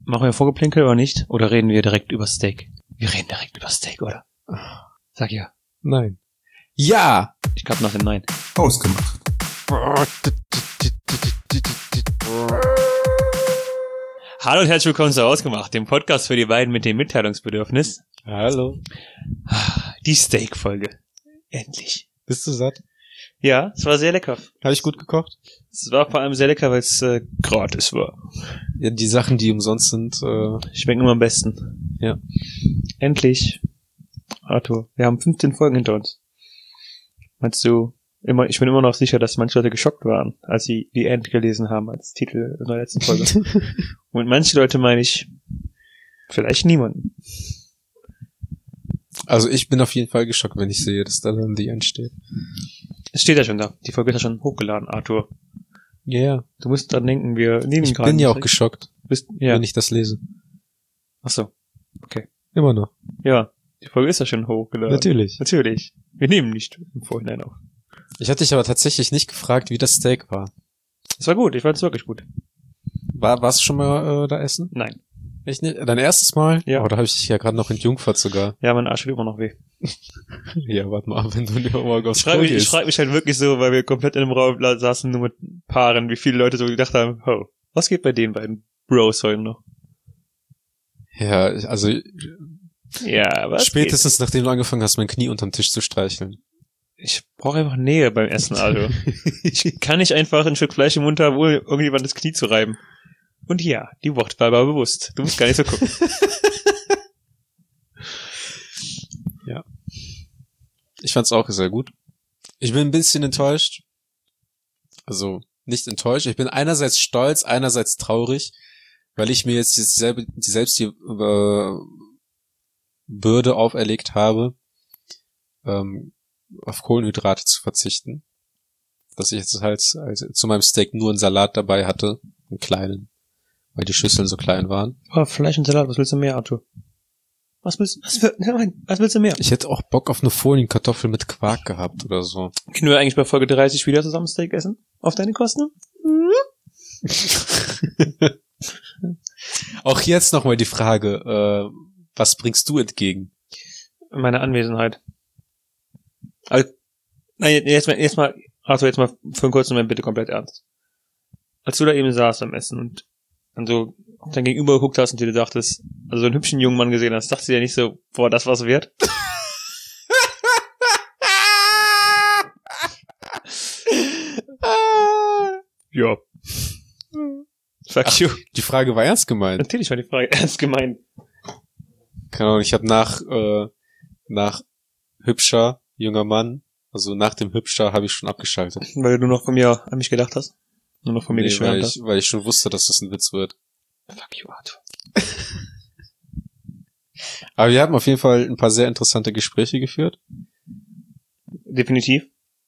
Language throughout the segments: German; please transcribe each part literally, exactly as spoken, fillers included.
Machen wir Vorgeplänkel oder nicht? Oder reden wir direkt über Steak? Wir reden direkt über Steak, oder? Sag ja. Nein. Ja! Ich glaube noch den Nein. Ausgemacht. Hallo und herzlich willkommen zu Ausgemacht, dem Podcast für die beiden mit dem Mitteilungsbedürfnis. Hallo. Die Steak-Folge. Endlich. Bist du satt? Ja, es war sehr lecker. Habe ich gut gekocht? Es war vor allem sehr lecker, weil es äh, gratis war. Ja, die Sachen, die umsonst sind, äh, Schmecken immer am besten. Ja. Endlich. Arthur, wir haben fünfzehn Folgen hinter uns. Meinst du, immer, ich bin immer noch sicher, dass manche Leute geschockt waren, als sie die End gelesen haben als Titel in der letzten Folge. Und manche Leute meine ich, vielleicht niemanden. Also ich bin auf jeden Fall geschockt, wenn ich sehe, dass da dann die End steht. Es steht ja schon da. Die Folge ist ja schon hochgeladen, Arthur. Ja, yeah. Du musst dran denken, wir nehmen Ich gerade. bin ja auch geschockt, Bist, ja. wenn ich das lese. Ach so. Okay. Immer noch. Ja, die Folge ist ja schon hochgeladen. Natürlich. Natürlich. Wir nehmen nicht im Vorhinein auf. Ich hatte dich aber tatsächlich nicht gefragt, wie das Steak war. Es war gut, ich fand es wirklich gut. War, warst du schon mal äh, da essen? Nein. Echt nicht? Dein erstes Mal? Ja. Aber da habe ich dich ja gerade noch entjungfert sogar. Ja, mein Arsch tut immer noch weh. Ja, warte mal, wenn du nicht mal aufs Ich frage Klo mich, ich gehst. frag mich halt wirklich so, weil wir komplett in einem Raum saßen, nur mit Paaren, wie viele Leute so gedacht haben, oh, was geht bei den beiden Bros heute noch? Ja, also Ja, was spätestens nachdem du angefangen hast, mein Knie unterm Tisch zu streicheln. Ich brauche einfach Nähe beim Essen, also. Ich kann nicht einfach ein Stück Fleisch im Mund haben, ohne irgendjemand das Knie zu reiben. Und ja, die Wortwahl war bewusst. Du musst gar nicht so gucken. Ja. Ich fand's auch sehr gut. Ich bin ein bisschen enttäuscht. Also, nicht enttäuscht. Ich bin einerseits stolz, einerseits traurig, weil ich mir jetzt dieselbe, die selbst die äh, Bürde auferlegt habe, ähm, auf Kohlenhydrate zu verzichten. Dass ich jetzt halt also zu meinem Steak nur einen Salat dabei hatte, einen kleinen, weil die Schüsseln so klein waren. Oh, Fleisch und Salat, was willst du mehr, Arthur? Was willst, was, will, nein, was willst du mehr? Ich hätte auch Bock auf eine Folienkartoffel mit Quark gehabt oder so. Können wir eigentlich bei Folge dreißig wieder zusammen Steak essen? Auf deine Kosten? Auch jetzt nochmal die Frage, äh, was bringst du entgegen? Meine Anwesenheit. Also, nein, jetzt mal, jetzt mal, Arthur, jetzt mal für einen kurzen Moment bitte komplett ernst. Als du da eben saßt am Essen und dann so dein Gegenüber geguckt hast und dir dachtest, also so einen hübschen jungen Mann gesehen hast, dachtest du ja nicht so, boah, das war's wert? Ja. Fuck Ach, you. die Frage war ernst gemeint. Natürlich war die Frage ernst gemeint. Keine Ahnung, ich habe nach äh, nach hübscher junger Mann, also nach dem hübscher habe ich schon abgeschaltet. Weil du noch von mir an mich gedacht hast? Nur noch von mir Nee, weil geschwärmt ich, hast? weil ich schon wusste, dass das ein Witz wird. Fuck you, Arthur. Aber wir haben auf jeden Fall ein paar sehr interessante Gespräche geführt. Definitiv.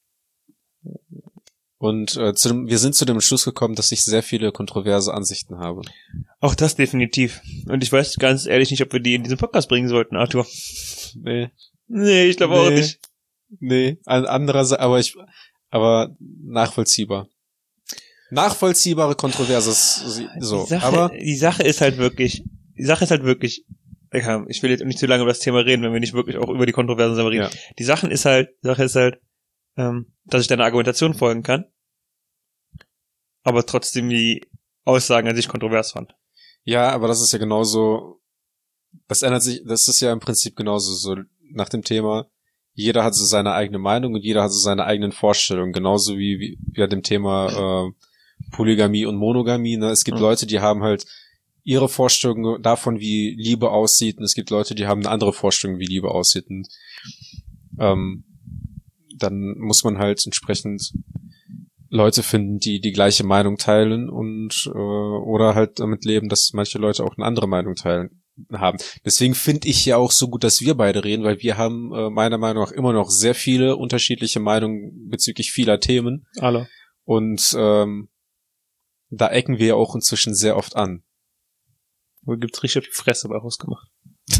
Und äh, zu dem, wir sind zu dem Schluss gekommen, dass ich sehr viele kontroverse Ansichten habe. Auch das definitiv. Und ich weiß ganz ehrlich nicht, ob wir die in diesen Podcast bringen sollten, Arthur. Nee. Nee, ich glaube auch Nee. nicht. Nee, an anderer Seite, aber ich, aber nachvollziehbar. Nachvollziehbare Kontroverses, so. Die Sache, Aber die Sache ist halt wirklich, die Sache ist halt wirklich, ja, ich will jetzt nicht zu lange über das Thema reden, wenn wir nicht wirklich auch über die Kontroversen selber reden. Ja. Die Sachen ist halt, die Sache ist halt, ähm, dass ich deiner Argumentation folgen kann, aber trotzdem die Aussagen an sich kontrovers fand. ja, aber das ist ja genauso, das ändert sich, das ist ja im Prinzip genauso so nach dem Thema, jeder hat so seine eigene Meinung und jeder hat so seine eigenen Vorstellungen, genauso wie, wie bei dem Thema äh, Polygamie und Monogamie. Ne? Es gibt Mhm. Leute, die haben halt ihre Vorstellungen davon, wie Liebe aussieht, und es gibt Leute, die haben eine andere Vorstellung, wie Liebe aussieht. Und ähm, dann muss man halt entsprechend Leute finden, die die gleiche Meinung teilen und äh, oder halt damit leben, dass manche Leute auch eine andere Meinung teilen haben. Deswegen finde ich ja auch so gut, dass wir beide reden, weil wir haben äh, meiner Meinung nach immer noch sehr viele unterschiedliche Meinungen bezüglich vieler Themen. Alle. Und ähm, da ecken wir ja auch inzwischen sehr oft an. Wo gibt's richtig auf die Fresse bei rausgemacht?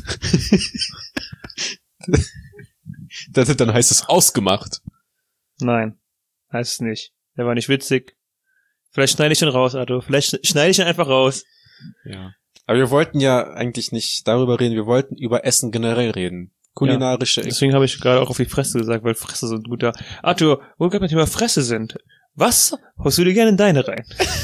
Das, dann heißt es ausgemacht. Nein, heißt es nicht. Der war nicht witzig. Vielleicht schneide ich ihn raus, Arthur. Vielleicht schneide ich ihn einfach raus. Ja. Aber wir wollten ja eigentlich nicht darüber reden, wir wollten über Essen generell reden. Kulinarische. Ja, deswegen habe ich gerade auch auf die Fresse gesagt, weil Fresse sind gut da. Arthur, wo wir gerade beim Thema Fresse sind. Was haust du dir gerne in deine rein?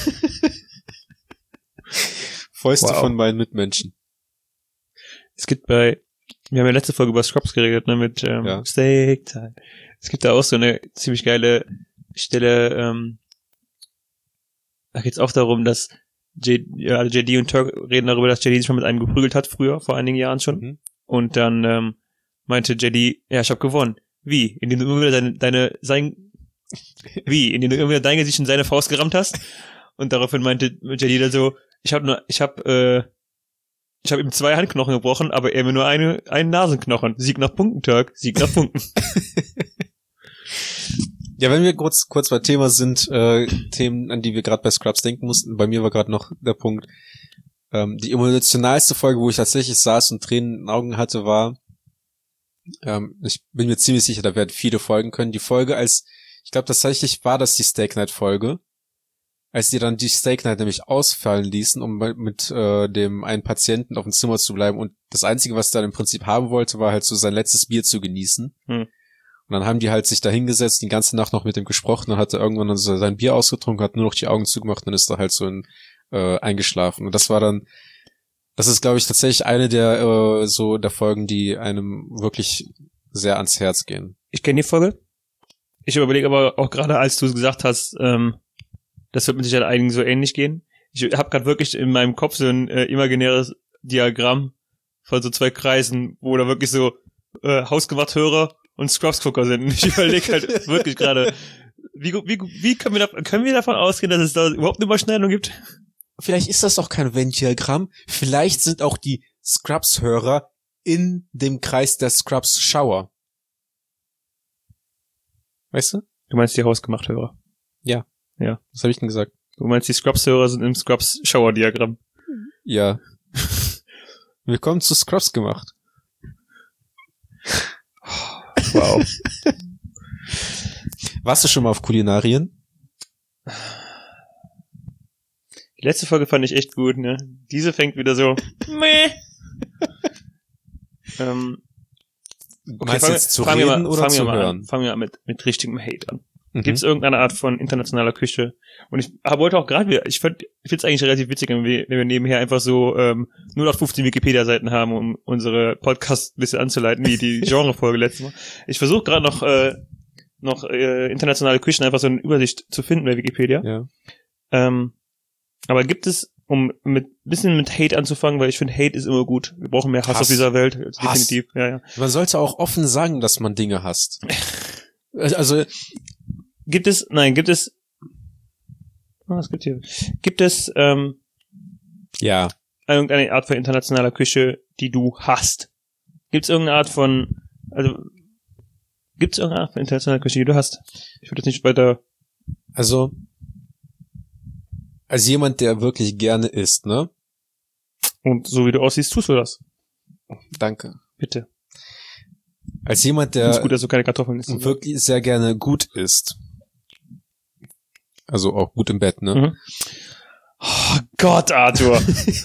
Fäuste Wow. von meinen Mitmenschen. Es gibt bei, wir haben ja letzte Folge über Scrubs geredet, ne, mit ähm, Ja. Steak Time. Es gibt da auch so eine ziemlich geile Stelle, ähm, da geht's auch darum, dass J, ja, J D und Turk reden darüber, dass J D sich mal mit einem geprügelt hat, früher, vor einigen Jahren schon. Mhm. Und dann ähm, meinte J D, ja, ich hab gewonnen. Wie? Indem du immer wieder deine, deine sein Wie? Indem du immer wieder dein Gesicht in seine Faust gerammt hast? Und daraufhin meinte J D dann so, ich hab nur, ich hab, äh, ich hab ihm zwei Handknochen gebrochen, aber er mir nur eine, einen Nasenknochen. Sieg nach Punkten, Turk. Sieg nach Punkten. Ja, wenn wir kurz kurz bei Thema sind, äh, Themen, an die wir gerade bei Scrubs denken mussten, bei mir war gerade noch der Punkt, ähm, die emotionalste Folge, wo ich tatsächlich saß und Tränen in den Augen hatte, war, ähm, ich bin mir ziemlich sicher, da werden viele Folgen können, die Folge als, ich glaube tatsächlich war das die Steak Night Folge, als die dann die Steak Night nämlich ausfallen ließen, um mit äh, dem einen Patienten auf dem Zimmer zu bleiben und das Einzige, was er dann im Prinzip haben wollte, war halt so sein letztes Bier zu genießen. Hm. Und dann haben die halt sich da hingesetzt, die ganze Nacht noch mit ihm gesprochen, dann hat er irgendwann dann so sein Bier ausgetrunken, hat nur noch die Augen zugemacht und dann ist er halt so in, äh, eingeschlafen. Und das war dann, das ist, glaube ich, tatsächlich eine der äh, so der Folgen, die einem wirklich sehr ans Herz gehen. Ich kenne die Folge. Ich überlege aber auch gerade, als du es gesagt hast, ähm, das wird mit Sicherheit einigen so ähnlich gehen. Ich habe gerade wirklich in meinem Kopf so ein äh, imaginäres Diagramm von so zwei Kreisen, wo da wirklich so äh, hausgemacht Hörer und Scrubs-Gucker sind. Und ich überlege halt wirklich gerade, wie, wie, wie können wir, da, können wir davon ausgehen, dass es da überhaupt eine Überschneidung gibt? Vielleicht ist das auch kein Venn-Diagramm, vielleicht sind auch die Scrubs-Hörer in dem Kreis der Scrubs-Schauer. Weißt du? Du meinst die hausgemacht Hörer? Ja. Ja. Was habe ich denn gesagt? Du meinst die Scrubs-Hörer sind im Scrubs-Schauer-Diagramm? Ja. Willkommen zu Scrubs gemacht. Wow. Warst du schon mal auf Kulinarien? Die letzte Folge fand ich echt gut, ne? Diese fängt wieder so, meh. ähm, okay, Meinst du jetzt zu fangen wir reden mal, oder fangen zu wir mal hören? An, fangen wir mal mit, mit richtigem Hate an. Mhm. Gibt es irgendeine Art von internationaler Küche? Und ich habe heute auch gerade wieder, ich finde es eigentlich relativ witzig, wenn wir, wenn wir nebenher einfach so ähm, null acht fünfzehn Wikipedia-Seiten haben, um unsere Podcasts ein bisschen anzuleiten, wie die Genre-Folge letztes Mal. Ich versuche gerade noch äh, noch äh, internationale Küchen einfach so eine Übersicht zu finden bei Wikipedia. Ja. Ähm, aber gibt es, um mit bisschen mit Hate anzufangen, weil ich finde, Hate ist immer gut. Wir brauchen mehr Hass, Hass. auf dieser Welt. Hass. Definitiv. Ja, ja. Man sollte auch offen sagen, dass man Dinge hasst. Also, Gibt es, nein, gibt es, oh, was gibt hier? Gibt es ähm, ja. irgendeine Art von internationaler Küche, die du hast? Gibt es irgendeine Art von, also, gibt es irgendeine Art von internationaler Küche, die du hast? Ich würde jetzt nicht weiter. Also, als jemand, der wirklich gerne isst, ne? Und so wie du aussiehst, tust du das. Danke. Bitte. Als jemand, Der, ist der gut, dass du keine Kartoffeln isst. wirklich sehr gerne gut isst. Also auch gut im Bett, ne? Mhm. Oh Gott, Arthur.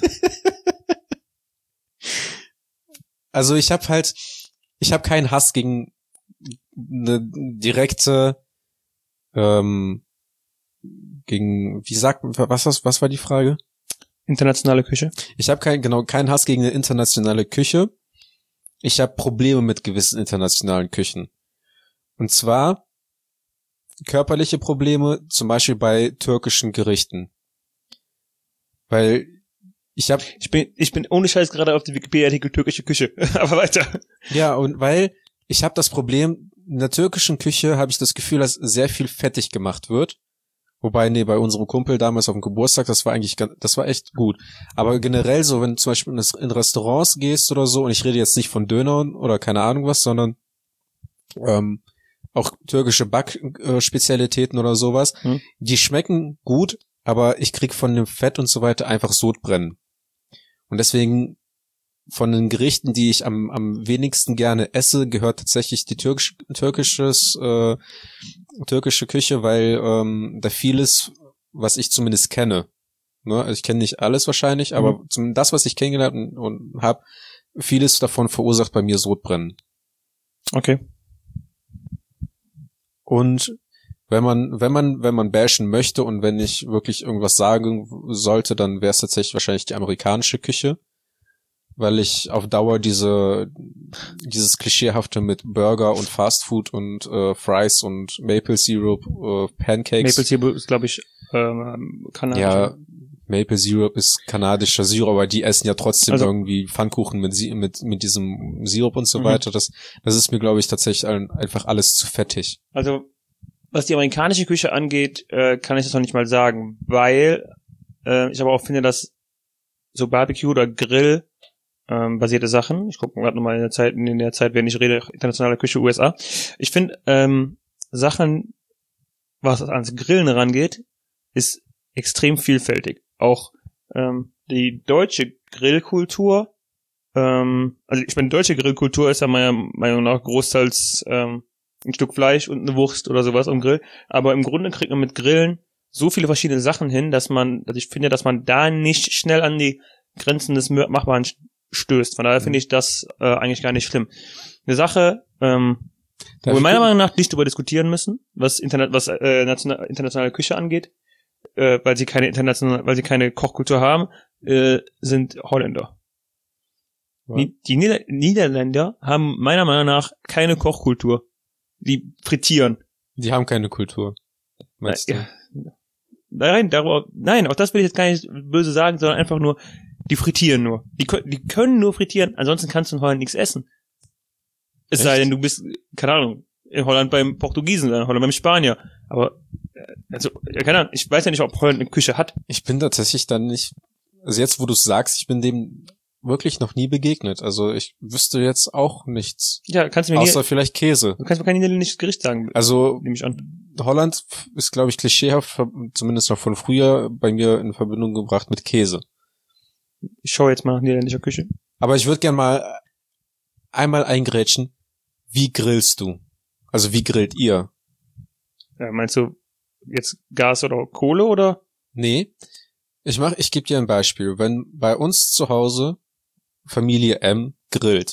Also ich habe halt, ich habe keinen Hass gegen eine direkte, ähm, gegen, wie sagt, was, was, was war die Frage? Internationale Küche? Ich habe kein, genau, keinen Hass gegen eine internationale Küche. Ich habe Probleme mit gewissen internationalen Küchen. Und zwar körperliche Probleme, zum Beispiel bei türkischen Gerichten. Weil ich habe... Ich bin, ich bin ohne Scheiß gerade auf dem Wikipedia-Artikel türkische Küche. Aber weiter. Ja, und weil ich habe das Problem, in der türkischen Küche habe ich das Gefühl, dass sehr viel fettig gemacht wird. Wobei, nee, bei unserem Kumpel damals auf dem Geburtstag, das war eigentlich, ganz, das war echt gut. Aber generell so, wenn du zum Beispiel in Restaurants gehst oder so, und ich rede jetzt nicht von Dönern oder keine Ahnung was, sondern ähm, auch türkische Backspezialitäten oder sowas, hm. die schmecken gut, aber ich krieg von dem Fett und so weiter einfach Sodbrennen. Und deswegen von den Gerichten, die ich am am wenigsten gerne esse, gehört tatsächlich die türkisch, türkisches äh, türkische Küche, weil ähm, da vieles, was ich zumindest kenne, Ne? Ich kenne nicht alles wahrscheinlich, aber Mhm. zum, das, was ich kennengelernt und, und habe, vieles davon verursacht bei mir Sodbrennen. Okay. Und wenn man, wenn man, wenn man bashen möchte und wenn ich wirklich irgendwas sagen sollte, dann wäre es tatsächlich wahrscheinlich die amerikanische Küche, weil ich auf Dauer diese, dieses Klischeehafte mit Burger und Fastfood und äh, Fries und Maple Syrup, äh, Pancakes. Maple Syrup ist, glaube ich, ähm, kanadisch. Ja, Maple Syrup ist kanadischer Syrup, aber die essen ja trotzdem Also- irgendwie Pfannkuchen mit, Si- mit, mit diesem Sirup und so Mhm. weiter. Das, das ist mir, glaube ich, tatsächlich ein, einfach alles zu fettig. Also, was die amerikanische Küche angeht, äh, kann ich das noch nicht mal sagen, weil äh, ich aber auch finde, dass so Barbecue oder Grill ähm, basierte Sachen, ich gucke gerade nochmal in der Zeit, in der Zeit, wenn ich rede, internationale Küche U S A, ich finde, ähm, Sachen, was ans Grillen rangeht, ist extrem vielfältig. Auch ähm, die deutsche Grillkultur, ähm, also ich meine, deutsche Grillkultur ist ja meiner Meinung nach großteils ähm, ein Stück Fleisch und eine Wurst oder sowas am Grill. Aber im Grunde kriegt man mit Grillen so viele verschiedene Sachen hin, dass man, also ich finde, dass man da nicht schnell an die Grenzen des Machbaren stößt. Von daher finde ich das äh, eigentlich gar nicht schlimm. Eine Sache, ähm, wo wir meiner Meinung nach nicht darüber diskutieren müssen, was Internet, was äh, national, internationale Küche angeht, äh, weil sie keine internationale, weil sie keine Kochkultur haben, äh, sind Holländer. Ja. Die, die Nieder- Niederländer haben meiner Meinung nach keine Kochkultur. Die frittieren. Die haben keine Kultur. Meinst Ja. Nein, darüber, nein, auch das will ich jetzt gar nicht böse sagen, sondern einfach nur, die frittieren nur. Die, kö- die können nur frittieren, ansonsten kannst du in Holland nichts essen. Es Echt? sei denn, du bist, keine Ahnung, in Holland beim Portugiesen, in Holland beim Spanier. Aber, äh, also, ja, keine Ahnung, ich weiß ja nicht, ob Holland eine Küche hat. Ich bin tatsächlich dann nicht, also jetzt, wo du es sagst, ich bin dem wirklich noch nie begegnet. Also ich wüsste jetzt auch nichts. Ja, kannst du mir Außer nie, vielleicht Käse. du kannst mir kein niederländisches Gericht sagen, Also nehme ich an. Holland ist, glaube ich, klischeehaft, zumindest noch von früher, bei mir in Verbindung gebracht mit Käse. Ich schaue jetzt mal nach niederländischer Küche. Aber ich würde gern mal einmal eingrätschen. Wie grillst du? Also wie grillt ihr? Ja, meinst du jetzt Gas oder Kohle oder? Nee, ich mach, ich gebe dir ein Beispiel. Wenn bei uns zu Hause Familie M grillt,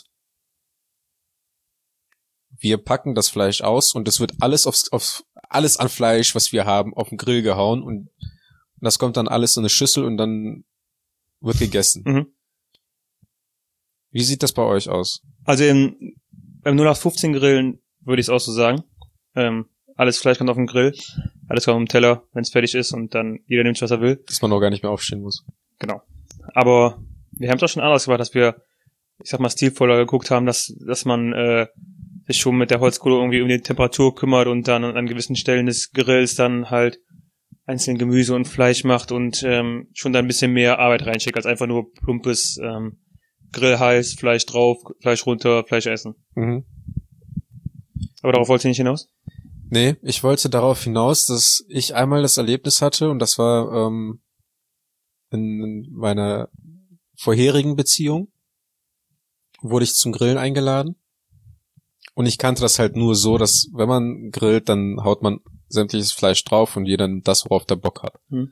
wir packen das Fleisch aus und es wird alles aufs, auf alles an Fleisch, was wir haben, auf den Grill gehauen und das kommt dann alles in eine Schüssel und dann wird gegessen. Mhm. Wie sieht das bei euch aus? Also im, beim null acht fünfzehn Grillen würde ich es auch so sagen. Ähm, alles Fleisch kommt auf den Grill, alles kommt auf den Teller, wenn es fertig ist und dann jeder nimmt, was er will. Dass man auch gar nicht mehr aufstehen muss. Genau. Aber wir haben es auch schon anders gemacht, dass wir, ich sag mal, stilvoller geguckt haben, dass dass man äh, sich schon mit der Holzkohle irgendwie um die Temperatur kümmert und dann an gewissen Stellen des Grills dann halt einzeln Gemüse und Fleisch macht und ähm, schon da ein bisschen mehr Arbeit reinschickt, als einfach nur plumpes ähm, Grill heiß, Fleisch drauf, Fleisch runter, Fleisch essen. Mhm. Aber darauf wollt ihr nicht hinaus? Nee, ich wollte darauf hinaus, dass ich einmal das Erlebnis hatte und das war ähm, in meiner vorherigen Beziehung, wurde ich zum Grillen eingeladen und ich kannte das halt nur so, dass wenn man grillt, dann haut man sämtliches Fleisch drauf und jeder nimmt das, worauf der Bock hat. Hm.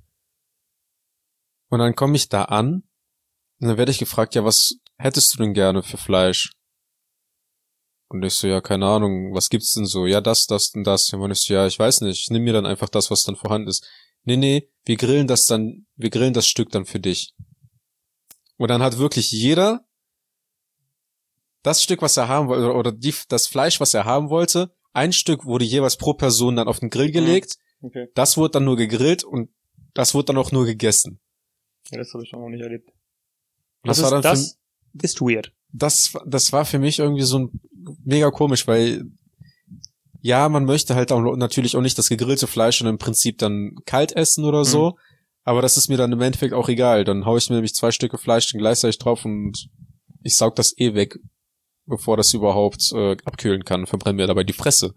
Und dann komme ich da an und dann werde ich gefragt, ja, was hättest du denn gerne für Fleisch? Und ich so, ja, keine Ahnung, was gibt's denn so? Ja, das, das und das. Und ich so, ja, ich weiß nicht, ich nehme mir dann einfach das, was dann vorhanden ist. Nee, nee, wir grillen das dann, wir grillen das Stück dann für dich. Und dann hat wirklich jeder das Stück, was er haben wollte, oder die, das Fleisch, was er haben wollte, ein Stück wurde jeweils pro Person dann auf den Grill gelegt. Okay. Das wurde dann nur gegrillt und das wurde dann auch nur gegessen. Ja, das habe ich noch nicht erlebt. Das, Das, war ist, dann das für, ist weird. das, das war für mich irgendwie so ein mega komisch, weil ja, man möchte halt auch natürlich auch nicht das gegrillte Fleisch und im Prinzip dann kalt essen oder so, mhm. aber das ist mir dann im Endeffekt auch egal. Dann hau ich mir nämlich zwei Stücke Fleisch gleichzeitig drauf und ich saug das eh weg, bevor das überhaupt äh, abkühlen kann, verbrenne mir dabei die Fresse.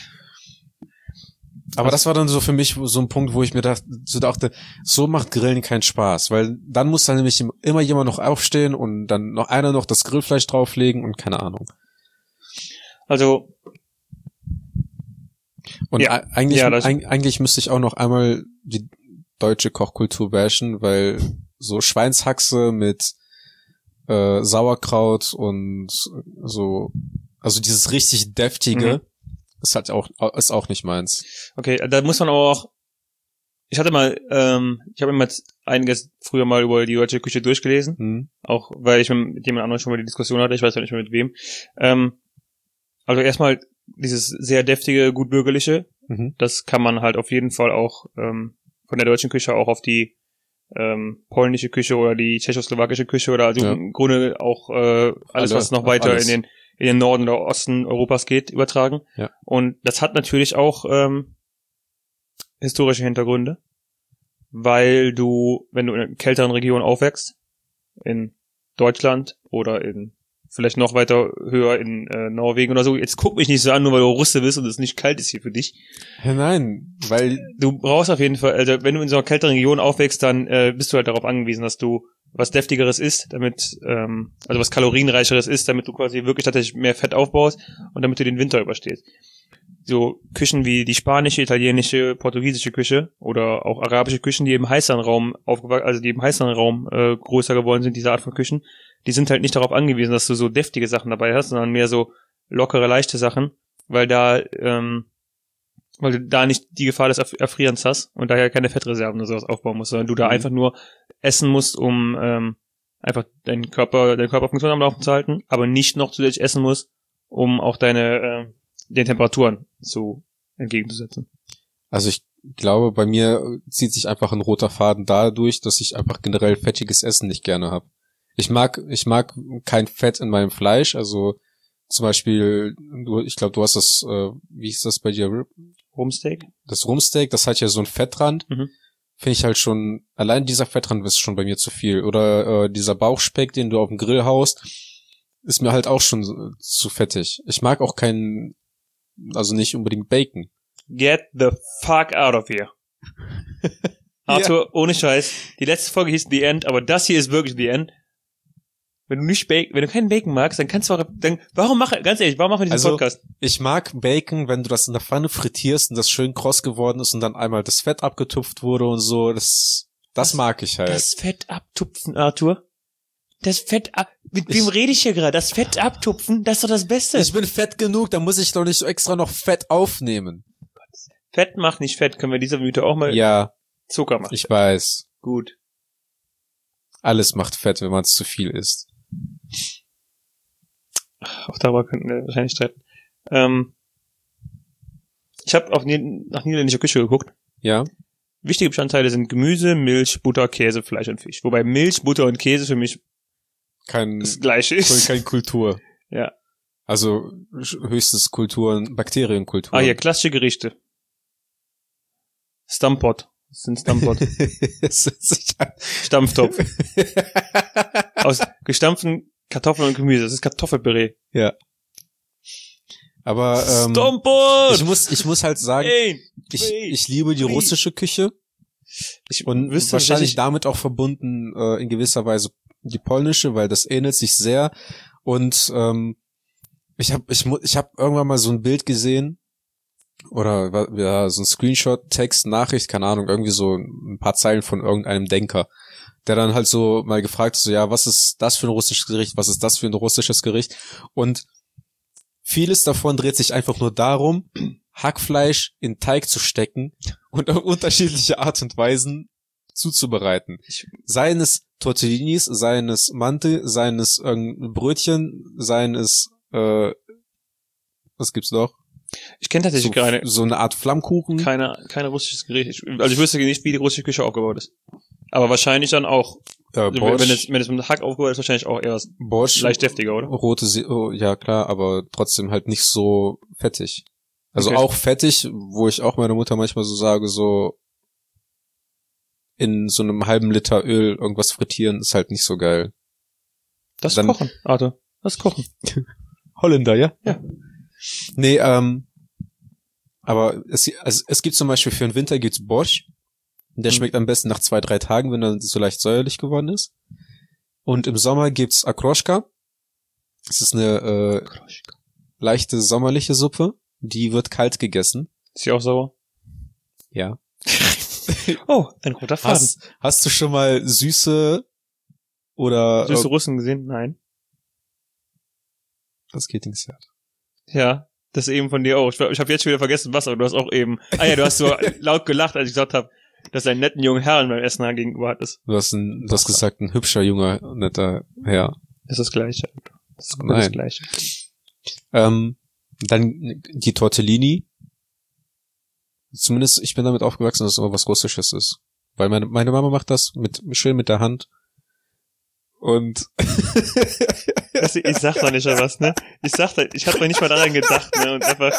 Aber das war dann so für mich so ein Punkt, wo ich mir dachte, so dachte, so macht Grillen keinen Spaß, weil dann muss dann nämlich immer jemand noch aufstehen und dann noch einer noch das Grillfleisch drauflegen und keine Ahnung. Also und ja. eigentlich Ja, eigentlich müsste ich auch noch einmal die deutsche Kochkultur bashen, weil so Schweinshaxe mit äh, Sauerkraut und so, also dieses richtig deftige, mhm. ist halt auch ist auch nicht meins. Okay, da muss man aber auch, ich hatte mal, ähm, ich habe immer einiges früher mal über die deutsche Küche durchgelesen, mhm. auch weil ich mit jemand anderem schon mal die Diskussion hatte, ich weiß ja nicht mehr mit wem. Ähm, also erstmal dieses sehr deftige, gut bürgerliche, mhm. das kann man halt auf jeden Fall auch ähm, von der deutschen Küche auch auf die ähm, polnische Küche oder die tschechoslowakische Küche oder also ja. im Grunde auch äh, alles, Alle, was noch weiter alles. in den in den Norden oder Osten Europas geht, übertragen. Ja. Und das hat natürlich auch ähm, historische Hintergründe, weil du, wenn du in kälteren Regionen aufwächst, in Deutschland oder in vielleicht noch weiter höher in äh, Norwegen oder so, jetzt guck mich nicht so an, nur weil du Russe bist und es nicht kalt ist hier für dich. Ja, nein, weil du brauchst auf jeden Fall, also wenn du in so einer kälteren Region aufwächst, dann äh, bist du halt darauf angewiesen, dass du was deftigeres isst, damit, ähm, also was kalorienreicheres isst, damit du quasi wirklich tatsächlich mehr Fett aufbaust und damit du den Winter überstehst. So Küchen wie die spanische, italienische, portugiesische Küche oder auch arabische Küchen, die im heißeren Raum aufgewachsen, also die im heißeren Raum äh, größer geworden sind, diese Art von Küchen, die sind halt nicht darauf angewiesen, dass du so deftige Sachen dabei hast, sondern mehr so lockere, leichte Sachen, weil da, ähm, weil du da nicht die Gefahr des Erfrierens hast und daher keine Fettreserven oder sowas aufbauen musst, sondern du da mhm. einfach nur essen musst, um ähm, einfach deinen Körper, deine Körperfunktion am Laufen zu halten, aber nicht noch zusätzlich essen musst, um auch deine äh, den Temperaturen zu entgegenzusetzen. Also ich glaube, bei mir zieht sich einfach ein roter Faden dadurch, dass ich einfach generell fettiges Essen nicht gerne habe. Ich mag, ich mag kein Fett in meinem Fleisch, also zum Beispiel, du, ich glaube, du hast das, äh, wie ist das bei dir? Rumsteak? Das Rumsteak, das hat ja so einen Fettrand. Mhm. Finde ich halt schon, allein dieser Fettrand ist schon bei mir zu viel. Oder äh, dieser Bauchspeck, den du auf dem Grill haust, ist mir halt auch schon so, zu fettig. Ich mag auch keinen, also nicht unbedingt Bacon. Get the fuck out of here. Arthur, ja. Ohne Scheiß. Die letzte Folge hieß The End, aber das hier ist wirklich The End. Wenn du nicht Bacon, wenn du keinen Bacon magst, dann kannst du auch, dann, warum machen, ganz ehrlich, warum machen wir diesen also, Podcast? Ich mag Bacon, wenn du das in der Pfanne frittierst und das schön kross geworden ist und dann einmal das Fett abgetupft wurde und so, das, das, das mag ich halt. Das Fett abtupfen, Arthur? Das Fett ab, mit wem ich, rede ich hier gerade? Das Fett abtupfen, das ist doch das Beste. Ich bin fett genug, da muss ich doch nicht extra noch Fett aufnehmen. Fett macht nicht Fett, können wir dieser Minute auch mal ja, Zucker machen. Ich weiß. Gut. Alles macht Fett, wenn man es zu viel isst. Auch darüber könnten wir wahrscheinlich streiten. Ähm, ich habe auf Nied- nach niederländischer Küche geguckt. Ja. Wichtige Bestandteile sind Gemüse, Milch, Butter, Käse, Fleisch und Fisch. Wobei Milch, Butter und Käse für mich kein, das Gleiche ist. Keine Kultur. Ja. Also höchstens Kulturen, Bakterienkulturen. Ah ja, klassische Gerichte. Stampot. Das sind Stampot. Stampftopf. Aus gestampften Kartoffeln und Gemüse. Das ist Kartoffelpüree. Ja. Aber ähm, Stampot! ich muss, ich muss halt sagen, Ein, ich, ich liebe die russische Küche. Ich und wüsste, wahrscheinlich damit auch verbunden äh, in gewisser Weise die polnische, weil das ähnelt sich sehr. Und ähm, ich habe ich, mu- ich hab irgendwann mal so ein Bild gesehen, oder ja, so ein Screenshot, Text, Nachricht, keine Ahnung, irgendwie so ein paar Zeilen von irgendeinem Denker, der dann halt so mal gefragt hat, so, ja, was ist das für ein russisches Gericht, was ist das für ein russisches Gericht? Und vieles davon dreht sich einfach nur darum, Hackfleisch in Teig zu stecken und auf unterschiedliche Art und Weisen zuzubereiten. Seien es Tortellinis, seien es Mante, seien es irgendein Brötchen, seien es, äh, was gibt's noch? Ich kenne tatsächlich so, keine. So eine Art Flammkuchen. Keine, keine russisches Gericht. Ich, also ich wüsste nicht, wie die russische Küche aufgebaut ist. Aber wahrscheinlich dann auch, äh, Borsch, wenn es, wenn es mit Hack aufgebaut ist, wahrscheinlich auch eher Borsch, leicht deftiger, oder? Rote, Se- oh, ja klar, aber trotzdem halt nicht so fettig. Also okay. Auch fettig, wo ich auch meiner Mutter manchmal so sage, so in so einem halben Liter Öl irgendwas frittieren, ist halt nicht so geil. Das Dann, Kochen, Arthur. Das Kochen. Holländer, ja? Ja. Nee, ähm, aber es, also es gibt zum Beispiel für den Winter gibt's Borsch. Der mhm. schmeckt am besten nach zwei, drei Tagen, wenn er so leicht säuerlich geworden ist. Und im Sommer gibt's Akroschka. Das ist eine äh, leichte sommerliche Suppe. Die wird kalt gegessen. Ist die auch sauer? Ja. Oh, ein roter Faden. Hast, hast du schon mal süße oder... Süße Russen gesehen? Nein. Das geht ins Herz. Ja, das eben von dir auch. Ich, ich habe jetzt schon wieder vergessen, was, aber du hast auch eben... Ah ja, du hast so laut gelacht, als ich gesagt habe, dass du einen netten jungen Herrn beim Essen gegenüber hattest. Du hast, ein, du hast gesagt, ein hübscher, junger, netter Herr. Das ist das Gleiche. Das ist Nein. das Gleiche. Ähm, dann die Tortellini. Zumindest, ich bin damit aufgewachsen, dass es immer was Russisches ist. Weil meine, meine Mama macht das mit, schön mit der Hand. Und das, ich sag doch nicht was, ne? Ich sag doch, ich hab doch nicht mal daran gedacht, ne? Und einfach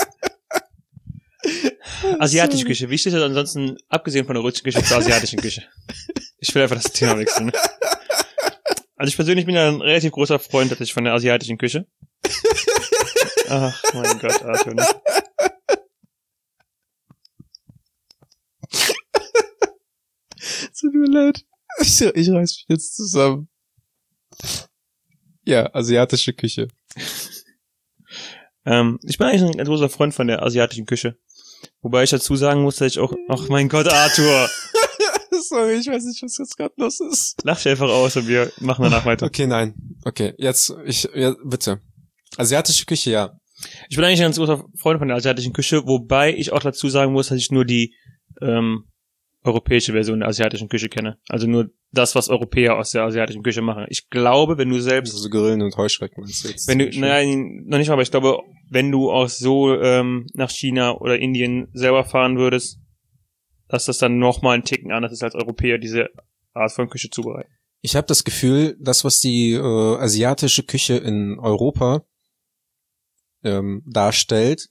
asiatische Küche. Wie steht das ansonsten, abgesehen von der russischen Küche, zur asiatischen Küche? Ich will einfach das Thema wechseln. Ne? Also ich persönlich bin ja ein relativ großer Freund tatsächlich von der asiatischen Küche. Ach mein Gott, Arthur, ne? Tut mir leid. Ich, ich reiß mich jetzt zusammen. Ja, asiatische Küche. ähm, ich bin eigentlich ein, ein großer Freund von der asiatischen Küche. Wobei ich dazu sagen muss, dass ich auch... Ach mein Gott, Arthur! Sorry, ich weiß nicht, was jetzt gerade los ist. Lach dich einfach aus und wir machen danach weiter. Okay, nein. Okay, jetzt, ich, ja, bitte. Asiatische Küche, ja. Ich bin eigentlich ein ganz großer Freund von der asiatischen Küche, wobei ich auch dazu sagen muss, dass ich nur die ähm, europäische Version der asiatischen Küche kenne. Also nur das, was Europäer aus der asiatischen Küche machen. Ich glaube, wenn du selbst... Also Grillen und Heuschrecken meinst du jetzt? Wenn du, nein, noch nicht mal, aber ich glaube, wenn du auch so ähm, nach China oder Indien selber fahren würdest, dass das dann nochmal einen Ticken anders ist als Europäer, diese Art von Küche zubereiten. Ich habe das Gefühl, das, was die äh, asiatische Küche in Europa ähm, darstellt,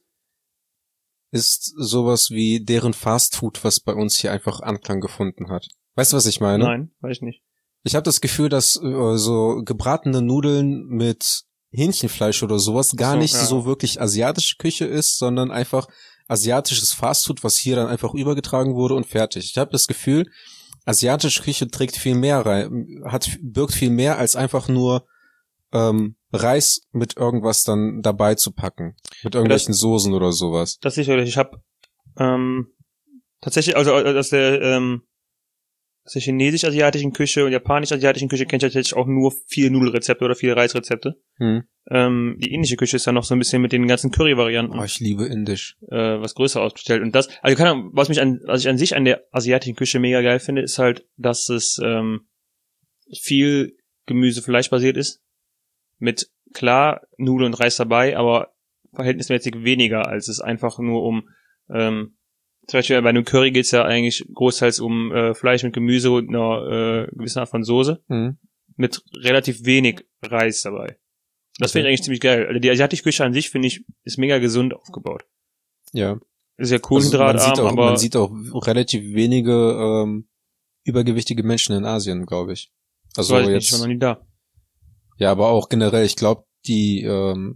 ist sowas wie deren Fastfood, was bei uns hier einfach Anklang gefunden hat. Weißt du, was ich meine? Nein, weiß ich nicht. Ich habe das Gefühl, dass äh, so gebratene Nudeln mit Hähnchenfleisch oder sowas gar so, nicht ja. so wirklich asiatische Küche ist, sondern einfach asiatisches Fastfood, was hier dann einfach übergetragen wurde und fertig. Ich habe das Gefühl, asiatische Küche trägt viel mehr rein, hat birgt viel mehr als einfach nur ähm, Reis mit irgendwas dann dabei zu packen, mit irgendwelchen das, Soßen oder sowas. Das sicherlich. Ich habe ähm, tatsächlich, also aus der ähm, aus der chinesisch-asiatischen Küche und japanisch-asiatischen Küche kenne ich tatsächlich auch nur viele Nudelrezepte oder viele Reisrezepte. Hm. Ähm, die indische Küche ist ja noch so ein bisschen mit den ganzen Curry-Varianten. Oh, ich liebe Indisch. Äh, was größer ausgestellt. Und das, also keine Ahnung, was mich an, was ich an sich an der asiatischen Küche mega geil finde, ist halt, dass es ähm, viel Gemüse, Fleisch basiert ist. Mit klar Nudeln und Reis dabei, aber verhältnismäßig weniger, als es einfach nur um ähm, zum Beispiel bei einem Curry geht's ja eigentlich großteils um äh, Fleisch mit Gemüse und einer äh, gewissen Art von Soße. Mhm. Mit relativ wenig Reis dabei. Das Okay. finde ich eigentlich ziemlich geil. Also die asiatische Küche an sich, finde ich, ist mega gesund aufgebaut. Ja. Ist ja Also kohlenhydratarm, man sieht auch, aber... man sieht auch relativ wenige ähm, übergewichtige Menschen in Asien, glaube ich. Also weiß ich jetzt, nicht, ich war noch nie da. ja, aber auch generell, ich glaube, die ähm,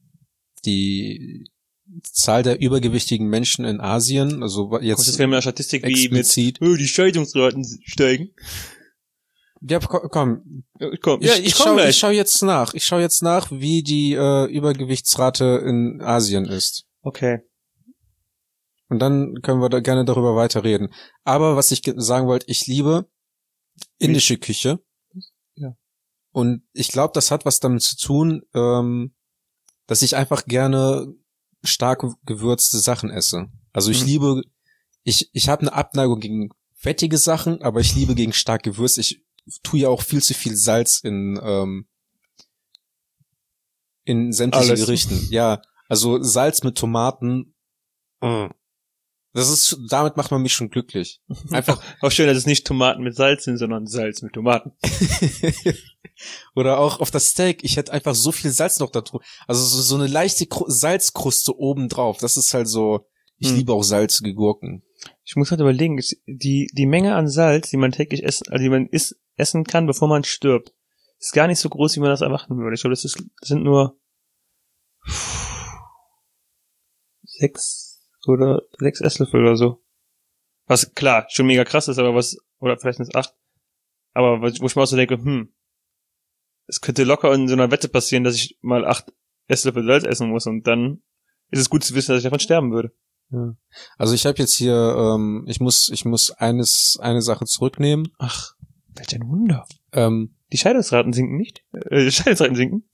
die Zahl der übergewichtigen Menschen in Asien, also jetzt Das wäre eine Statistik wie explizit, mit, oh, die Scheidungsraten steigen. ja, komm, komm. Ja, komm. Ich, Ja, ich, ich komm schau, gleich. ich schau jetzt nach. Ich schau jetzt nach, wie die äh, Übergewichtsrate in Asien ist. Okay. Und dann können wir da gerne darüber weiterreden. Aber was ich ge- sagen wollte, ich liebe indische Küche. Ja. Und ich glaube, das hat was damit zu tun, ähm, dass ich einfach gerne stark gewürzte Sachen esse. Also ich Mhm. liebe, ich ich habe eine Abneigung gegen fettige Sachen, aber ich liebe gegen stark gewürzt. Ich tue ja auch viel zu viel Salz in ähm, in sämtliche Alles. Gerichten. Ja, also Salz mit Tomaten. Mm. Das ist, damit macht man mich schon glücklich. Einfach. Auch schön, dass es nicht Tomaten mit Salz sind, sondern Salz mit Tomaten. Oder auch auf das Steak. Ich hätte einfach so viel Salz noch da drüber. Also so, so eine leichte Kru- Salzkruste oben drauf. Das ist halt so, ich Hm. liebe auch salzige Gurken. Ich muss halt überlegen, ist die, die Menge an Salz, die man täglich essen, also die man isst, essen kann, bevor man stirbt, ist gar nicht so groß, wie man das erwarten würde. Ich glaube, das, ist, das sind nur sechs oder sechs Esslöffel oder so. Was klar, schon mega krass ist, aber was, oder vielleicht sind es acht. Aber was, wo ich mir auch so denke, hm, es könnte locker in so einer Wette passieren, dass ich mal acht Esslöffel Salz essen muss und dann ist es gut zu wissen, dass ich davon sterben würde. Ja. Also ich habe jetzt hier, ähm, ich muss, ich muss eines, eine Sache zurücknehmen. Ach, welch ein Wunder. Ähm, Die Scheidungsraten sinken nicht? Äh, Scheidungsraten sinken?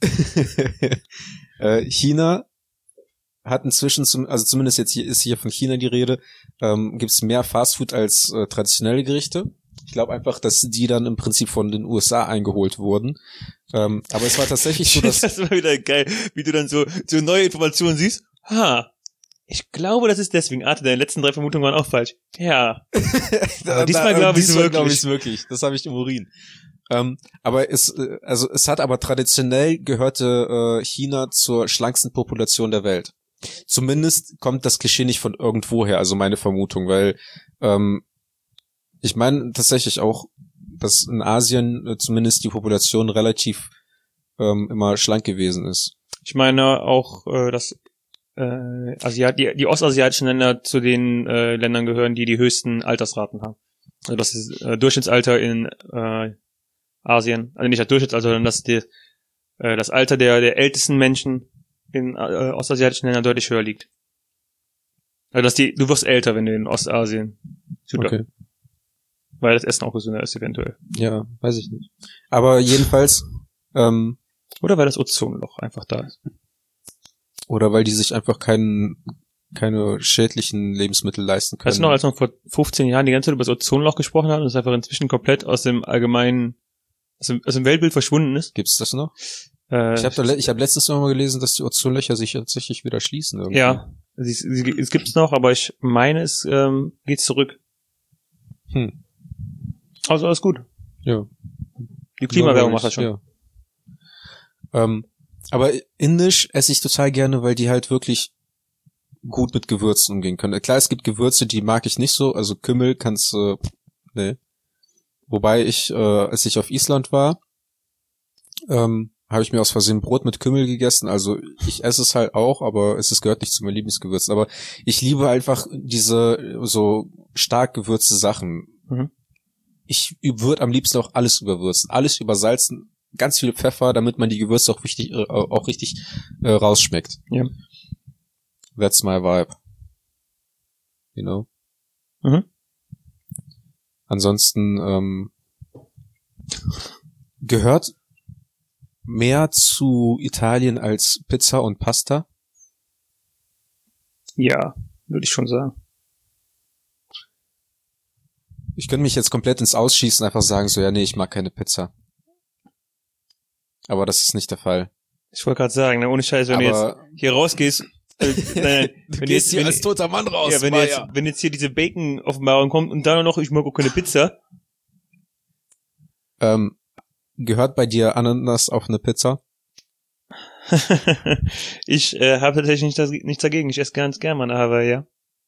äh, China hat inzwischen, zum, also zumindest jetzt hier ist hier von China die Rede, ähm, gibt es mehr Fastfood als äh, traditionelle Gerichte. Ich glaube einfach, dass die dann im Prinzip von den U S A eingeholt wurden. Ähm, aber es war tatsächlich so, dass... Das ist immer wieder geil, wie du dann so, so neue Informationen siehst. Ha, ich glaube, das ist deswegen. Arte, deine letzten drei Vermutungen waren auch falsch. Ja. Aber diesmal glaube ich es wirklich. Glaub ich's wirklich. Das habe ich im Urin. Ähm, aber es, äh, also es hat aber traditionell gehörte äh, China zur schlanksten Population der Welt. Zumindest kommt das Klischee nicht von irgendwoher, also meine Vermutung, weil ähm, ich meine tatsächlich auch, dass in Asien äh, zumindest die Population relativ ähm, immer schlank gewesen ist. Ich meine auch, äh, dass äh, Asiat die, die ostasiatischen Länder zu den äh, Ländern gehören, die die höchsten Altersraten haben. Also das ist äh, Durchschnittsalter in äh, Asien, also nicht das Durchschnittsalter, sondern das, die, äh, das Alter der, der ältesten Menschen in äh, ostasiatischen Ländern deutlich höher liegt. Also dass die, du wirst älter, wenn du in Ostasien Okay. Weil das Essen auch gesünder ist eventuell. Ja, weiß ich nicht. Aber jedenfalls, ähm, oder weil das Ozonloch einfach da ist. Oder weil die sich einfach keinen, keine schädlichen Lebensmittel leisten können. Weißt du noch, als man vor fünfzehn Jahren die ganze Zeit über das Ozonloch gesprochen hat und es einfach inzwischen komplett aus dem allgemeinen, aus dem, aus dem Weltbild verschwunden ist? Gibt's das noch? Äh, ich habe da, ich hab letztens noch mal gelesen, dass die Ozonlöcher sich tatsächlich wieder schließen. Irgendwie. Ja, sie, sie, es gibt's noch, aber ich meine, es ähm, geht zurück. Hm. Also alles gut. Ja. Die Klimawerbung macht das schon. Ja. Ähm, aber indisch esse ich total gerne, weil die halt wirklich gut mit Gewürzen umgehen können. Klar, es gibt Gewürze, die mag ich nicht so. Also Kümmel kannst du, äh, nee. Wobei ich, äh, als ich auf Island war, ähm, habe ich mir aus Versehen Brot mit Kümmel gegessen. Also ich esse es halt auch, aber es ist, gehört nicht zu meinen Lieblingsgewürzen. Aber ich liebe einfach diese so stark gewürzte Sachen. Mhm. Ich würde am liebsten auch alles überwürzen, alles übersalzen, ganz viel Pfeffer, damit man die Gewürze auch richtig, äh, auch richtig äh, rausschmeckt. Ja. That's my vibe. You know? Mhm. Ansonsten ähm, gehört mehr zu Italien als Pizza und Pasta? Ja, würde ich schon sagen. Ich könnte mich jetzt komplett ins Ausschießen, einfach sagen so, ja, nee, ich mag keine Pizza. Aber das ist nicht der Fall. Ich wollte gerade sagen, ne, ohne Scheiß, wenn Aber du jetzt hier rausgehst, äh, nein, nein, du wenn gehst jetzt, hier wenn, als toter Mann raus. ja, wenn Maya. jetzt, wenn jetzt hier diese Bacon-Offenbarung kommt und dann noch, ich mag auch keine Pizza. Ähm, gehört bei dir Ananas auf eine Pizza? ich äh, habe tatsächlich nicht das, nichts dagegen. Ich esse ganz gern mal eine Hawaii, ja.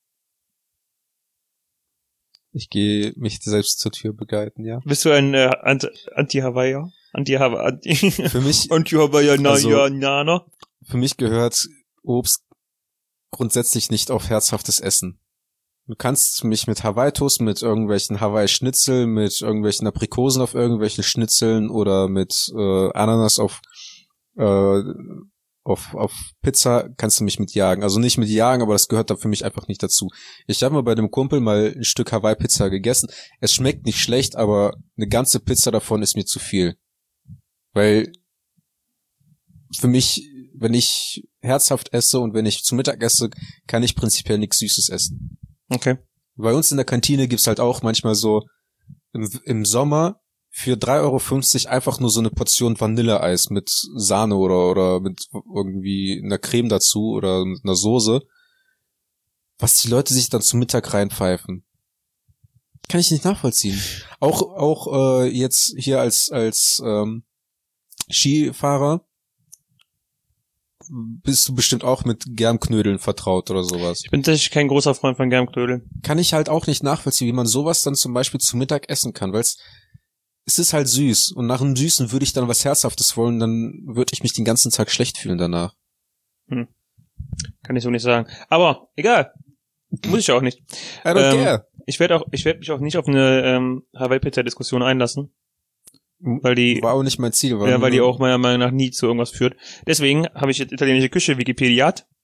Ich gehe mich selbst zur Tür begleiten, ja. Bist du ein äh, Anti-Hawaiier? Anti-Hawaiier? Anti Für mich, Anti-Hawaiier, na, also, ja, na, na. für mich gehört Obst grundsätzlich nicht auf herzhaftes Essen. Du kannst mich mit Hawaii-Toast, mit irgendwelchen Hawaii-Schnitzel, mit irgendwelchen Aprikosen auf irgendwelchen Schnitzeln oder mit äh, Ananas auf äh, auf auf Pizza kannst du mich mit jagen. Also nicht mit jagen, aber das gehört da für mich einfach nicht dazu. Ich habe mal bei dem Kumpel mal ein Stück Hawaii-Pizza gegessen. Es schmeckt nicht schlecht, aber eine ganze Pizza davon ist mir zu viel. Weil für mich, wenn ich herzhaft esse und wenn ich zu Mittag esse, kann ich prinzipiell nichts Süßes essen. Okay. Bei uns in der Kantine gibt's halt auch manchmal so im, im Sommer für drei Euro fünfzig einfach nur so eine Portion Vanilleeis mit Sahne oder oder mit irgendwie einer Creme dazu oder mit einer Soße, was die Leute sich dann zum Mittag reinpfeifen. Kann ich nicht nachvollziehen. Auch auch äh, jetzt hier als als ähm, Skifahrer bist du bestimmt auch mit Germknödeln vertraut oder sowas. Ich bin tatsächlich kein großer Freund von Germknödeln. Kann ich halt auch nicht nachvollziehen, wie man sowas dann zum Beispiel zum Mittag essen kann, weil es es ist halt süß und nach dem Süßen würde ich dann was Herzhaftes wollen, dann würde ich mich den ganzen Tag schlecht fühlen danach. Hm. Kann ich so nicht sagen. Aber egal. Muss ich auch nicht. I don't ähm, care. Ich werde auch, ich werde mich auch nicht auf eine ähm, Hawaii-Pizza-Diskussion einlassen. Weil die, war auch nicht mein Ziel. War ja, weil die auch meiner Meinung nach nie zu irgendwas führt. Deswegen habe ich jetzt italienische Küche Wikipediat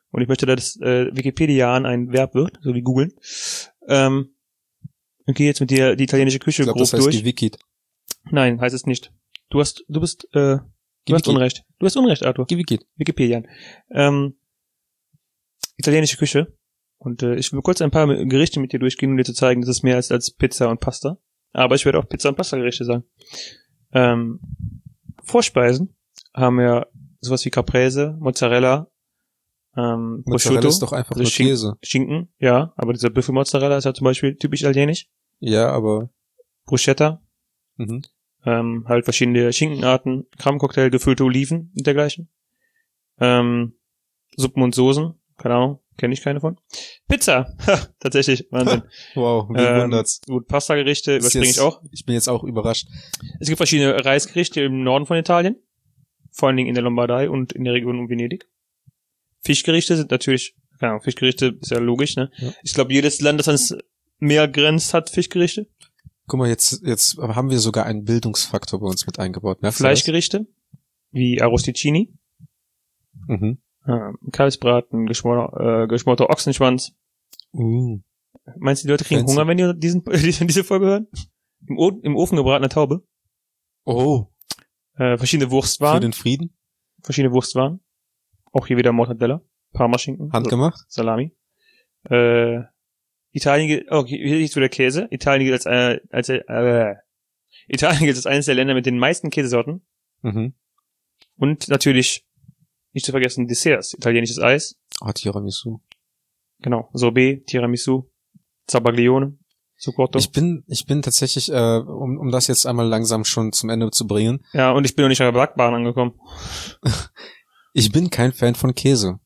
und ich möchte, dass äh, Wikipedia ein Verb wird, so wie googeln, ähm, und gehe jetzt mit dir die italienische Küche Ich glaub, grob das heißt durch. gewikit. Nein, heißt es nicht. Du hast, du bist, äh, du hast Gewikit. Unrecht. Du hast Unrecht, Arthur. Gewikit. Wikipedia. Ähm, italienische Küche. Und äh, ich will kurz ein paar Gerichte mit dir durchgehen, um dir zu zeigen, dass es mehr ist als Pizza und Pasta. Aber ich werde auch Pizza und Pasta-Gerichte sagen. Ähm, Vorspeisen haben wir sowas wie Caprese, Mozzarella, ähm, Mozzarella Prosciutto, ist doch einfach also nur Schin- Käse. Schinken, ja, aber dieser Büffelmozzarella ist ja zum Beispiel typisch italienisch. Ja, aber Bruschetta, mhm. ähm, halt verschiedene Schinkenarten, Krabbencocktail, gefüllte Oliven und dergleichen. Ähm, Suppen und Soßen, keine Ahnung, kenne ich keine von. Pizza, ha, tatsächlich, Wahnsinn. Wow, wie ähm, wundert's. gut, Pasta-Gerichte Ist überspringe jetzt- ich auch. Ich bin jetzt auch überrascht. Es gibt verschiedene Reisgerichte im Norden von Italien, vor allen Dingen in der Lombardei und in der Region um Venedig. Fischgerichte sind natürlich, keine Ahnung, Fischgerichte ist ja logisch, ne? Ja. Ich glaube, jedes Land, das ans Meer grenzt, hat Fischgerichte. Guck mal, jetzt, jetzt haben wir sogar einen Bildungsfaktor bei uns mit eingebaut. Merkst du das? Fleischgerichte, wie Arrosticini, Mhm. ähm, Kalbsbraten, geschmorter, äh, geschmorter Ochsenschwanz. Uh. Meinst du, die Leute kriegen Fancy. Hunger, wenn die diesen, diese Folge hören? Im, o Im Ofen gebratene Taube, Oh, äh, verschiedene für Wurstwaren, den Frieden? verschiedene Wurstwaren. Auch hier wieder Mortadella, Parmaschinken, Handgemacht? Salami. Äh, Italien gilt, oh, hier ist wieder Käse. Italien gilt als, äh, als, äh, Italien gilt als eines der Länder mit den meisten Käsesorten. Mhm. Und natürlich, nicht zu vergessen, Desserts. Italienisches Eis. Oh, Tiramisu. Genau. Sorbet, Tiramisu, Zabaglione, Zucotto. Ich bin, ich bin tatsächlich, äh, um, um das jetzt einmal langsam schon zum Ende zu bringen, Ja, und ich bin noch nicht an der Backbahn angekommen. ich bin kein Fan von Käse.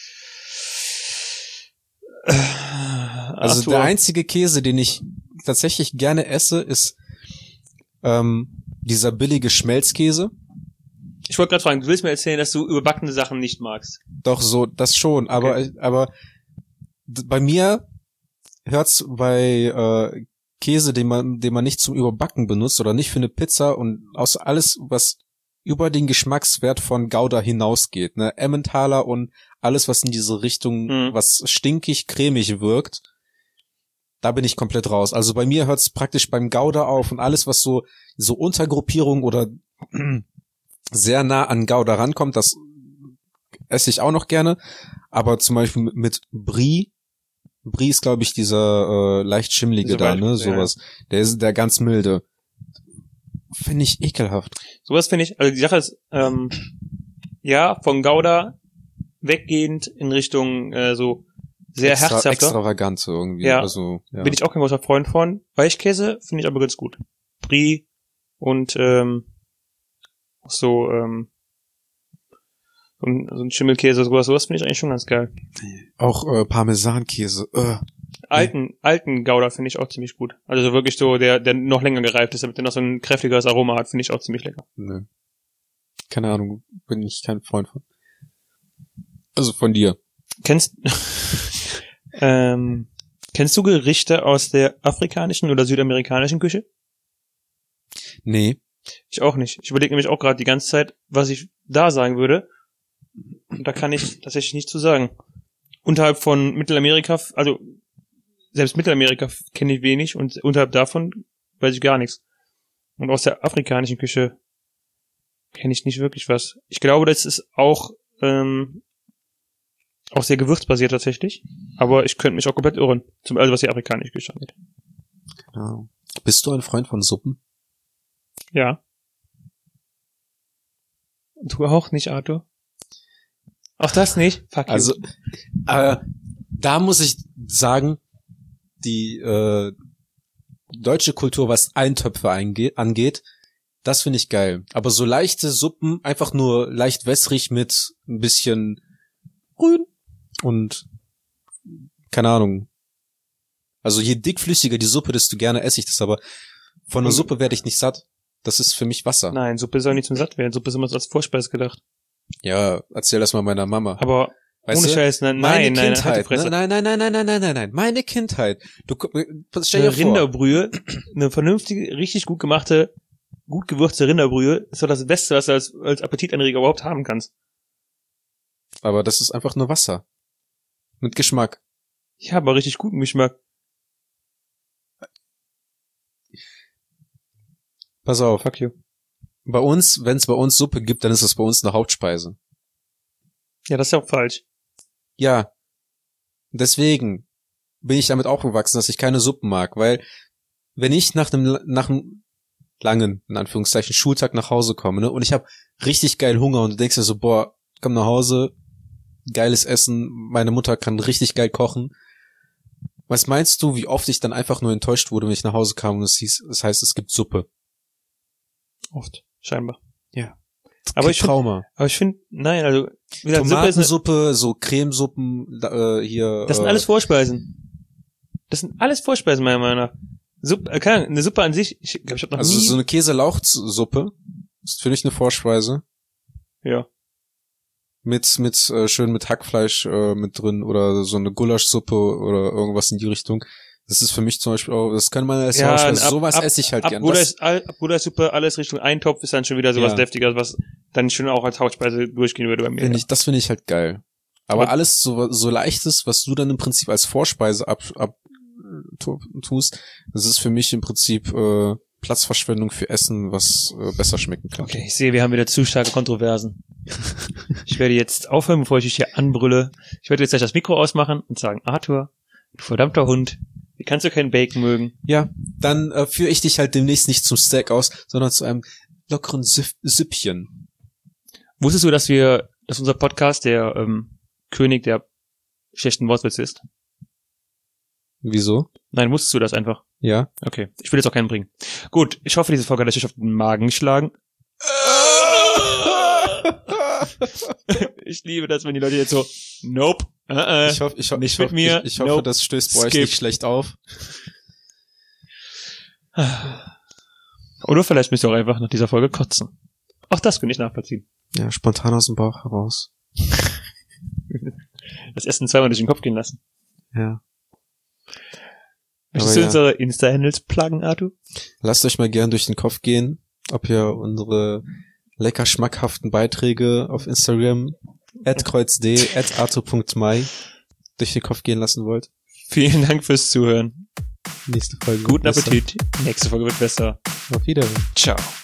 Also Arthur, der einzige Käse, den ich tatsächlich gerne esse, ist ähm, dieser billige Schmelzkäse. ich wollte gerade fragen, du willst mir erzählen, dass du überbackene Sachen nicht magst. Doch, so, das schon, aber, aber d- bei mir hört's bei äh, Käse, den man, den man nicht zum Überbacken benutzt oder nicht für eine Pizza und aus alles, was über den Geschmackswert von Gouda hinausgeht, ne, Emmentaler und alles, was in diese Richtung, Mhm. was stinkig, cremig wirkt, da bin ich komplett raus. Also bei mir hört's praktisch beim Gouda auf und alles, was so, so Untergruppierung oder sehr nah an Gouda rankommt, das esse ich auch noch gerne, aber zum Beispiel mit, mit Brie, Brie ist, glaube ich, dieser äh, leicht schimmlige Dieser da, ne, Weich- ja, sowas, der ist der ganz milde. Finde ich ekelhaft. Sowas finde ich, also die Sache ist, ähm, ja, von Gouda weggehend in Richtung äh, so sehr Extra, herzhafter. extravagant irgendwie. Ja. Also, ja. Bin ich auch kein großer Freund von. Weichkäse finde ich aber ganz gut. Brie und ähm, so ähm, so ein, so ein Schimmelkäse, sowas, sowas finde ich eigentlich schon ganz geil. Auch äh, Parmesankäse. Äh. Alten, alten Gouda finde ich auch ziemlich gut. Also so wirklich so, der, der noch länger gereift ist, damit der noch so ein kräftigeres Aroma hat, finde ich auch ziemlich lecker. Nö. Keine Ahnung, bin ich kein Freund von. Also von dir. Kennst, ähm, kennst du Gerichte aus der afrikanischen oder südamerikanischen Küche? Nee. Ich auch nicht. Ich überlege nämlich auch gerade die ganze Zeit, was ich da sagen würde. Und da kann ich tatsächlich nichts zu sagen. Unterhalb von Mittelamerika, also selbst Mittelamerika kenne ich wenig und unterhalb davon weiß ich gar nichts. Und aus der afrikanischen Küche kenne ich nicht wirklich was. Ich glaube, das ist auch ähm, auch sehr gewürzbasiert tatsächlich. Aber ich könnte mich auch komplett irren, zum also was die afrikanische Küche angeht. Genau. Bist du ein Freund von Suppen? Ja. Du auch nicht, Arthur? Auch das nicht? Fuck you. Also, äh, da muss ich sagen, die äh, deutsche Kultur, was Eintöpfe einge- angeht, das finde ich geil. Aber so leichte Suppen, einfach nur leicht wässrig mit ein bisschen grün und keine Ahnung. Also je dickflüssiger die Suppe, desto gerne esse ich das. Aber von einer Suppe werde ich nicht satt. Das ist für mich Wasser. Nein, Suppe soll nicht zum Satt werden. Suppe ist immer so als Vorspeise gedacht. Ja, erzähl das mal meiner Mama. Aber Weißt ohne du? Scheiß, nein, Meine nein, nein, halt die Kindheit, Fresse. ne? nein, nein, nein, nein, nein, nein, nein, nein, meine Kindheit. Du gu- stell dir Eine vor, Rinderbrühe, eine vernünftige, richtig gut gemachte, gut gewürzte Rinderbrühe ist doch das Beste, was du als, als Appetitanreger überhaupt haben kannst. aber das ist einfach nur Wasser. Mit Geschmack. Ja, aber richtig guten Geschmack. Pass auf. Fuck you. Bei uns, wenn es bei uns Suppe gibt, dann ist es bei uns eine Hauptspeise. Ja, das ist ja auch falsch. Ja. Deswegen bin ich damit auch gewachsen, dass ich keine Suppen mag, weil wenn ich nach einem nach einem langen, in Anführungszeichen, Schultag nach Hause komme, ne, und ich habe richtig geil Hunger und du denkst dir so, boah, komm nach Hause, geiles Essen, meine Mutter kann richtig geil kochen. Was meinst du, wie oft ich dann einfach nur enttäuscht wurde, wenn ich nach Hause kam und es hieß, das heißt, es gibt Suppe? Oft, scheinbar. Ja. Aber ich Trauma. Find, aber ich finde, nein, also wie gesagt, Tomatensuppe, Suppe, so Cremesuppen, äh, hier. Das sind äh, alles Vorspeisen. Das sind alles Vorspeisen meiner Meinung nach. Suppe, keine Ahnung, eine Suppe an sich, ich glaube, ich habe noch also nie. So eine Käse-Lauchsuppe ist für mich eine Vorspeise. Ja. Mit mit äh, schön mit Hackfleisch äh, mit drin oder so eine Gulaschsuppe oder irgendwas in die Richtung. Das ist für mich zum Beispiel auch, das kann man als ja, Vorspeise. ab, Sowas ab, esse ich halt ab gern. Gulasch, ab Gulaschsuppe, alles Richtung Eintopf ist dann schon wieder sowas Ja. Deftiges, was dann schon auch als Hauptspeise durchgehen würde bei mir. Find ich, das finde ich halt geil. Aber Aber alles so so leichtes, was du dann im Prinzip als Vorspeise ab, ab tu, tust, das ist für mich im Prinzip äh, Platzverschwendung für Essen, was äh, besser schmecken kann. Okay, ich sehe, wir haben wieder zu starke Kontroversen. Ich werde jetzt aufhören, bevor ich dich hier anbrülle. Ich werde jetzt gleich das Mikro ausmachen und sagen, Arthur, du verdammter Hund, wie kannst du keinen Bacon mögen? Ja, dann äh, führe ich dich halt demnächst nicht zum Steak aus, sondern zu einem lockeren Süff- Süppchen. Wusstest du, dass wir, dass unser Podcast der ähm, König der schlechten Wortwitze ist? Wieso? Nein, wusstest du das einfach? Ja. Okay, ich will jetzt auch keinen bringen. Gut, ich hoffe, diese Folge hat euch auf den Magen geschlagen. Ich liebe das, wenn die Leute jetzt so, nope, uh -uh, ich hoffe, ich, ho- nicht ich, mit hoffe, mir, ich, ich hoffe, nope, das stößt bei euch skip. nicht schlecht auf. Oder vielleicht müsst ihr auch einfach nach dieser Folge kotzen. Auch das kann ich nachvollziehen. Ja, spontan aus dem Bauch heraus. Das Essen zweimal durch den Kopf gehen lassen. Ja. Möchtest Aber du ja. unsere Insta-Handles pluggen, Arthur? Lasst euch mal gern durch den Kopf gehen, ob ihr unsere lecker schmackhaften Beiträge auf Instagram at kreuzt, at arthur punkt mai durch den Kopf gehen lassen wollt. Vielen Dank fürs Zuhören. Nächste Folge. Guten besser. Appetit. Nächste Folge wird besser. Auf Wiedersehen. Ciao.